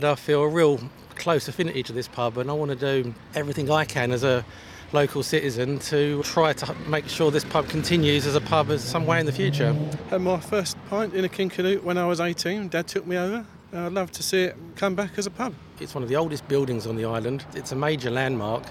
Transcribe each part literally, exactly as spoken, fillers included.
I feel a real close affinity to this pub, and I want to do everything I can as a local citizen to try to make sure this pub continues as a pub as some way in the future. Had my first pint in a King Canute when I was eighteen. Dad took me over. I'd love to see it come back as a pub. It's one of the oldest buildings on the island. It's a major landmark,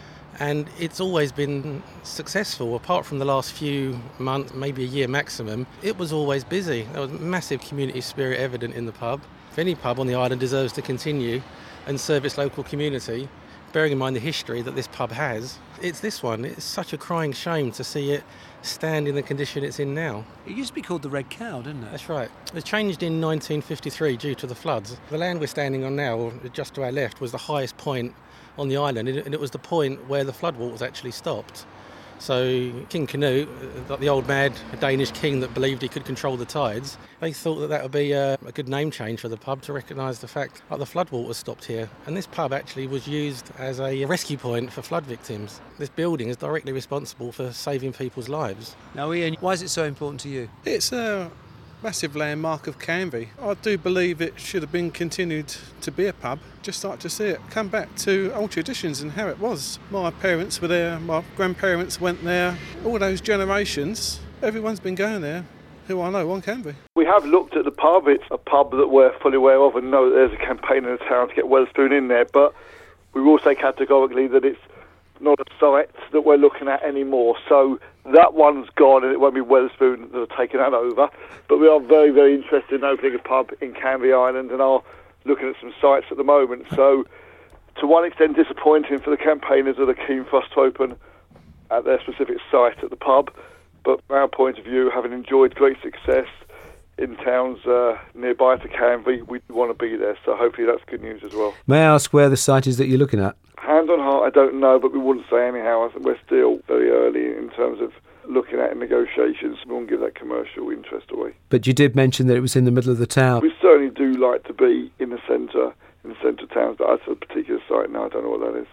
and it's always been successful. Apart from the last few months, maybe a year maximum, it was always busy. There was massive community spirit evident in the pub. If any pub on the island deserves to continue and serve its local community, bearing in mind the history that this pub has, it's this one. It's such a crying shame to see it stand in the condition it's in now. It used to be called the Red Cow, didn't it? That's right. It was changed in nineteen fifty-three due to the floods. The land we're standing on now, or just to our left, was the highest point on the island, and it was the point where the floodwaters actually stopped. So King Canute, the old mad Danish king that believed he could control the tides, they thought that that would be a, a good name change for the pub to recognise the fact that the floodwaters stopped here. And this pub actually was used as a rescue point for flood victims. This building is directly responsible for saving people's lives. Now, Ian, why is it so important to you? It's a massive landmark of Canvey. I do believe it should have been continued to be a pub. Just like to see it come back to old traditions and how it was. My parents were there, my grandparents went there, all those generations. Everyone's been going there who I know on Canvey. We have looked at the pub. It's a pub that we're fully aware of and know that there's a campaign in the town to get Wetherspoon in there, but we will say categorically that it's not a site that we're looking at anymore. So that one's gone, and it won't be Wetherspoon that have taken that over. But we are very, very interested in opening a pub in Canvey Island and are looking at some sites at the moment. So to one extent disappointing for the campaigners that are keen for us to open at their specific site at the pub. But from our point of view, having enjoyed great success in towns uh, nearby to Canvey, we want to be there. So hopefully that's good news as well. May I ask where the site is that you're looking at? Hand on heart, I don't know, but we wouldn't say anyhow. I think we're still very early in terms of looking at negotiations. We won't give that commercial interest away. But you did mention that it was in the middle of the town. We certainly do like to be in the centre, in the centre of towns, but as a particular site now, I don't know what that is.